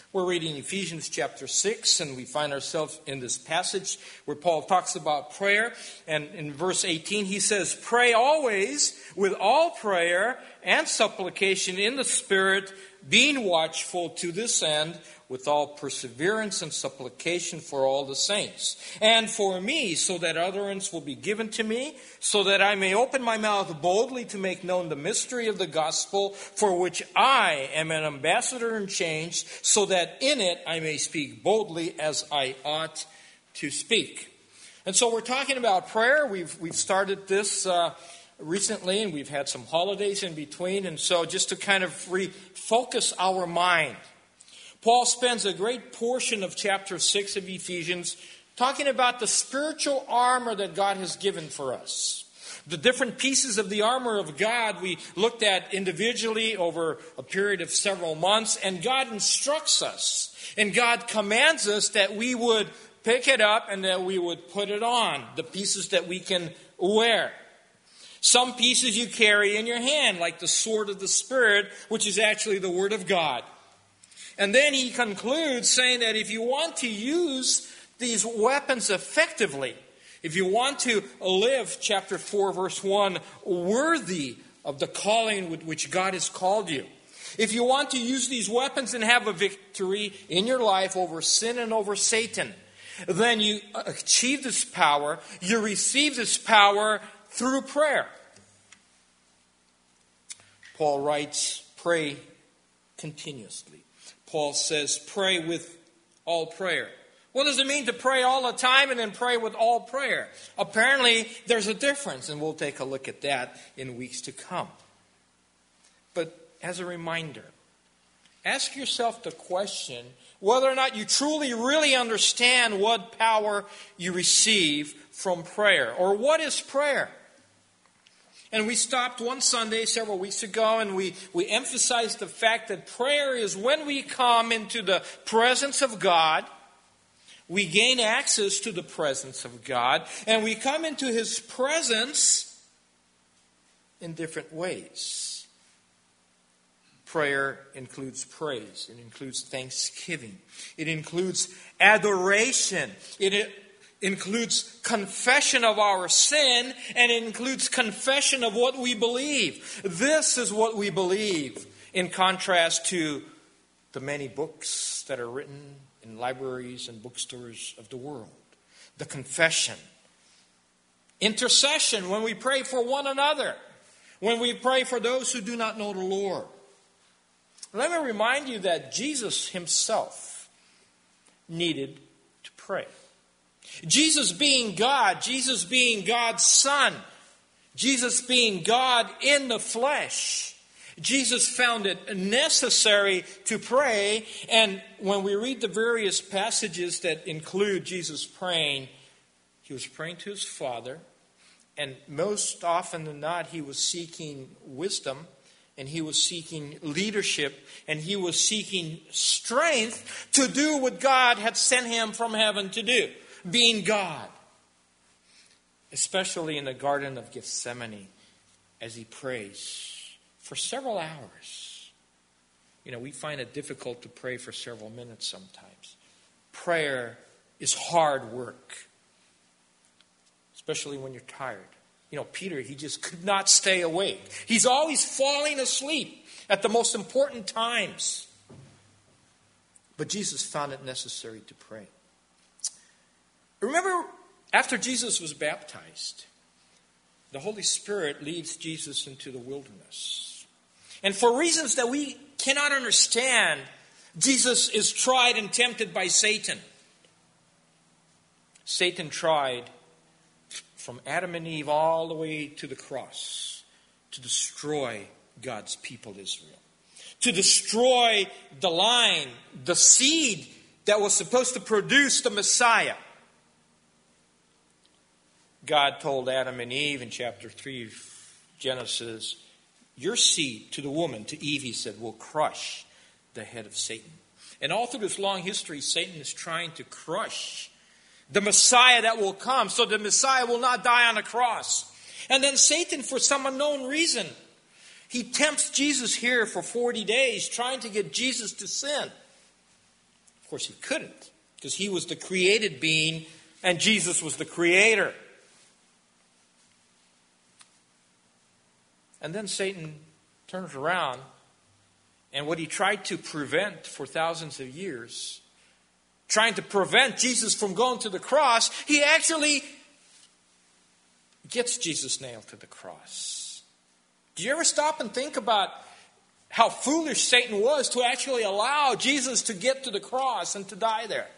We're reading Ephesians chapter 6, and we find ourselves in this passage where Paul talks about prayer. And in verse 18, he says, "Pray always with all prayer and supplication in the Spirit, being watchful to this end, with all perseverance and supplication for all the saints, and for me, so that utterance will be given to me, so that I may open my mouth boldly to make known the mystery of the gospel, for which I am an ambassador in chains, so that in it I may speak boldly as I ought to speak." And so we're talking about prayer. We've started this recently, and we've had some holidays in between, and so just to kind of refocus our mind, Paul spends a great portion of chapter 6 of Ephesians talking about the spiritual armor that God has given for us. The different pieces of the armor of God we looked at individually over a period of several months, and God instructs us, and God commands us that we would pick it up and that we would put it on, the pieces that we can wear. Some pieces you carry in your hand, like the sword of the Spirit, which is actually the Word of God. And then he concludes saying that if you want to use these weapons effectively, if you want to live, chapter 4, verse 1, worthy of the calling with which God has called you, if you want to use these weapons and have a victory in your life over sin and over Satan, then you achieve this power, you receive this power through prayer. Paul writes, pray continuously. Paul says, pray with all prayer. What does it mean to pray all the time and then pray with all prayer? Apparently, there's a difference, and we'll take a look at that in weeks to come. But as a reminder, ask yourself the question whether or not you truly, really understand what power you receive from prayer, or what is prayer. And we stopped one Sunday several weeks ago, and we emphasized the fact that prayer is when we come into the presence of God, we gain access to the presence of God, and we come into His presence in different ways. Prayer includes praise. It includes thanksgiving. It includes adoration. It includes confession of our sin, and it includes confession of what we believe. This is what we believe, in contrast to the many books that are written in libraries and bookstores of the world. The confession. Intercession, when we pray for one another. When we pray for those who do not know the Lord. Let me remind you that Jesus Himself needed to pray. Jesus being God, Jesus being God's Son, Jesus being God in the flesh, Jesus found it necessary to pray. And when we read the various passages that include Jesus praying, He was praying to His Father, and most often than not, He was seeking wisdom, and He was seeking leadership, and He was seeking strength to do what God had sent Him from heaven to do. Being God, especially in the Garden of Gethsemane, as He prays for several hours. You know, we find it difficult to pray for several minutes sometimes. Prayer is hard work, especially when you're tired. You know, Peter, he just could not stay awake. He's always falling asleep at the most important times. But Jesus found it necessary to pray. Remember, after Jesus was baptized, the Holy Spirit leads Jesus into the wilderness. And for reasons that we cannot understand, Jesus is tried and tempted by Satan. Satan tried from Adam and Eve all the way to the cross to destroy God's people Israel. To destroy the line, the seed that was supposed to produce the Messiah. God told Adam and Eve in chapter 3 of Genesis, your seed, to the woman, to Eve, He said, will crush the head of Satan. And all through this long history, Satan is trying to crush the Messiah that will come, so the Messiah will not die on the cross. And then Satan, for some unknown reason, he tempts Jesus here for 40 days, trying to get Jesus to sin. Of course, he couldn't, because he was the created being and Jesus was the creator. And then Satan turns around, and what he tried to prevent for thousands of years, trying to prevent Jesus from going to the cross, he actually gets Jesus nailed to the cross. Do you ever stop and think about how foolish Satan was to actually allow Jesus to get to the cross and to die there?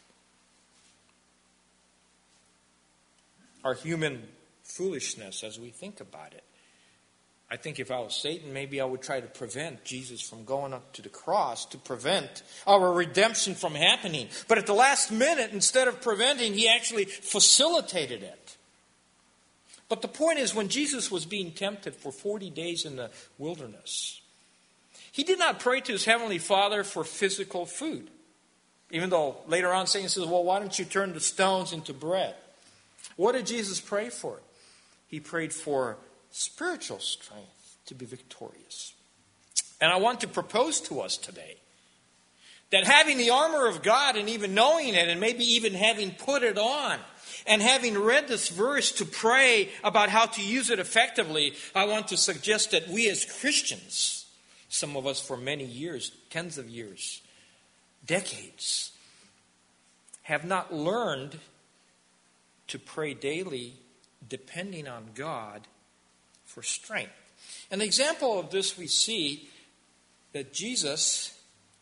Our human foolishness as we think about it. I think if I was Satan, maybe I would try to prevent Jesus from going up to the cross, to prevent our redemption from happening. But at the last minute, instead of preventing, he actually facilitated it. But the point is, when Jesus was being tempted for 40 days in the wilderness, he did not pray to his heavenly Father for physical food. Even though later on Satan says, well, why don't you turn the stones into bread? What did Jesus pray for? He prayed for spiritual strength to be victorious. And I want to propose to us today that having the armor of God and even knowing it and maybe even having put it on and having read this verse to pray about how to use it effectively, I want to suggest that we as Christians, some of us for many years, tens of years, decades, have not learned to pray daily depending on God for strength. An example of this we see that Jesus,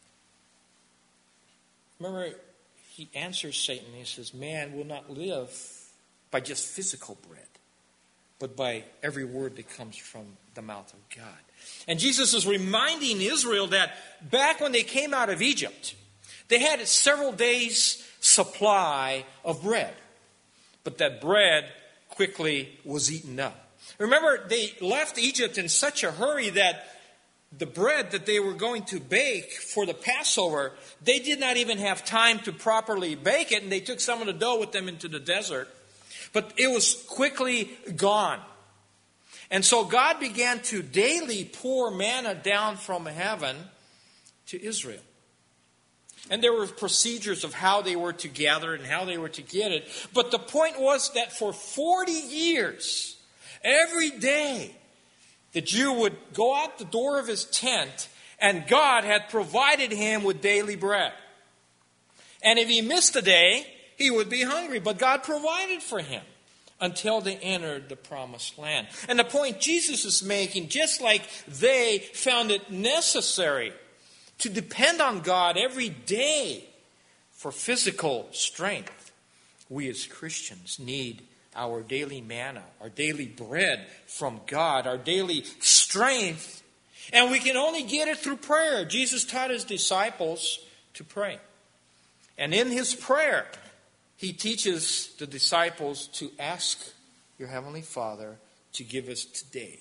remember, he answers Satan. He says, man will not live by just physical bread, but by every word that comes from the mouth of God. And Jesus is reminding Israel that back when they came out of Egypt, they had a several days' supply of bread. But that bread quickly was eaten up. Remember, they left Egypt in such a hurry that the bread that they were going to bake for the Passover, they did not even have time to properly bake it, and they took some of the dough with them into the desert. But it was quickly gone. And so God began to daily pour manna down from heaven to Israel. And there were procedures of how they were to gather it and how they were to get it. But the point was that for 40 years, every day, the Jew would go out the door of his tent, and God had provided him with daily bread. And if he missed a day, he would be hungry. But God provided for him until they entered the promised land. And the point Jesus is making, just like they found it necessary to depend on God every day for physical strength, we as Christians need our daily manna, our daily bread from God, our daily strength. And we can only get it through prayer. Jesus taught his disciples to pray. And in his prayer, he teaches the disciples to ask your Heavenly Father to give us today.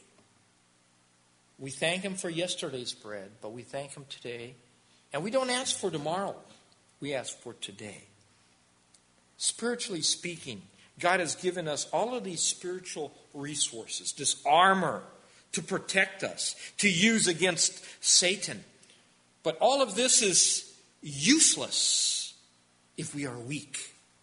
We thank him for yesterday's bread, but we thank him today. And we don't ask for tomorrow. We ask for today. Spiritually speaking, God has given us all of these spiritual resources, this armor to protect us, to use against Satan. But all of this is useless if we are weak.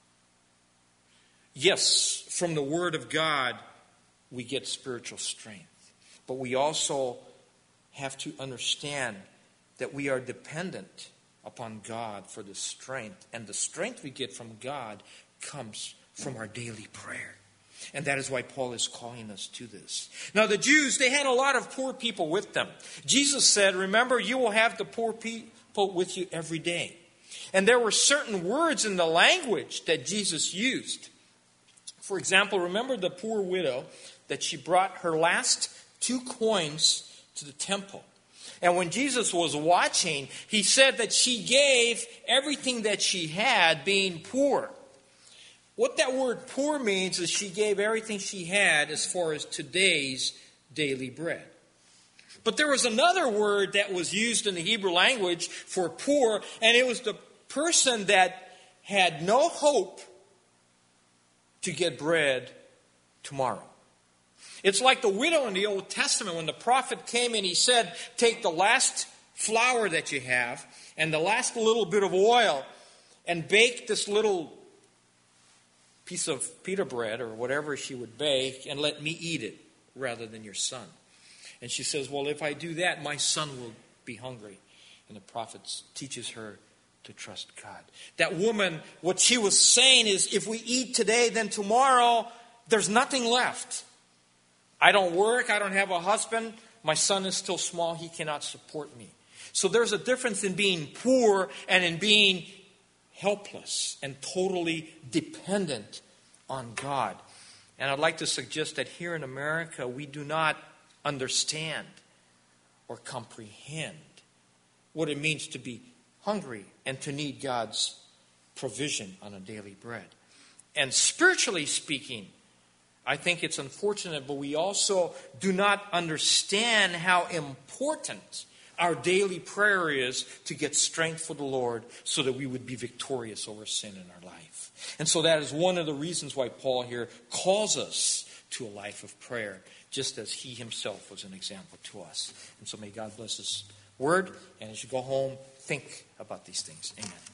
Yes, from the Word of God, we get spiritual strength. But we also have to understand that we are dependent upon God for the strength. And the strength we get from God comes from our daily prayer. And that is why Paul is calling us to this. Now the Jews, they had a lot of poor people with them. Jesus said, remember, you will have the poor people with you every day. And there were certain words in the language that Jesus used. For example, remember the poor widow that she brought her last 2 coins to the temple. And when Jesus was watching, he said that she gave everything that she had, being poor. What that word poor means is she gave everything she had as far as today's daily bread. But there was another word that was used in the Hebrew language for poor, and it was the person that had no hope to get bread tomorrow. It's like the widow in the Old Testament when the prophet came and he said, take the last flour that you have and the last little bit of oil and bake this little piece of pita bread or whatever she would bake and let me eat it rather than your son. And she says, well, if I do that, my son will be hungry. And the prophet teaches her to trust God. That woman, what she was saying is, if we eat today, then tomorrow there's nothing left. I don't work, I don't have a husband, my son is still small, he cannot support me. So there's a difference in being poor and in being helpless and totally dependent on God. And I'd like to suggest that here in America, we do not understand or comprehend what it means to be hungry and to need God's provision on a daily bread. And spiritually speaking, I think it's unfortunate, but we also do not understand how important our daily prayer is to get strength for the Lord so that we would be victorious over sin in our life. And so that is one of the reasons why Paul here calls us to a life of prayer, just as he himself was an example to us. And so may God bless his word, and as you go home, think about these things. Amen.